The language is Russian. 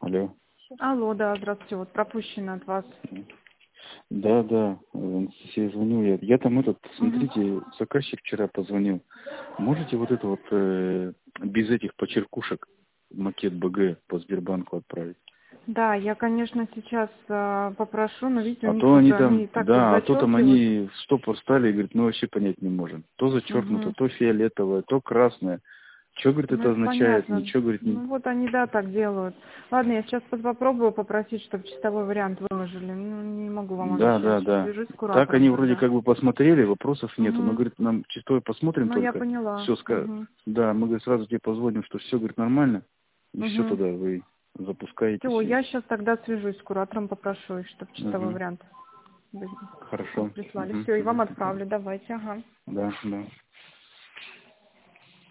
Алло. Алло, да, здравствуйте. Вот пропущено от вас. Да, Анастасия, звоню я. Я там Мгм. смотрите, заказчик вчера позвонил. Можете вот это без этих почеркушек макет БГ по Сбербанку отправить? Да, я, конечно, сейчас попрошу, но видите, у А них то они уже, там, они так вот а то там зачеркивают. они в стопор стали и говорят, мы вообще понять не можем. То зачеркнуто, Угу. то фиолетовое, то красное. Что, говорит, Ну, это это означает? понятно. Ничего, говорит, не... Ну, вот они, да, так делают. Ладно, я сейчас попробую попросить, чтобы чистовой вариант выложили. Ну, не могу вам обещать. Сейчас Да. свяжусь с Так куратором они вроде тогда. как бы посмотрели, вопросов нету. Но, Угу. говорит, нам чистое посмотрим Ну, я только. поняла. Все, Угу. да, мы, говорит, сразу тебе позвоним, что все, говорит, нормально. И все Угу. тогда вы запускаетесь. Все, я сейчас тогда свяжусь с куратором, попрошу их, чтобы чистовой Угу. вариант Хорошо. прислали. Угу. Все, и вам отправлю. Давайте, ага. Да.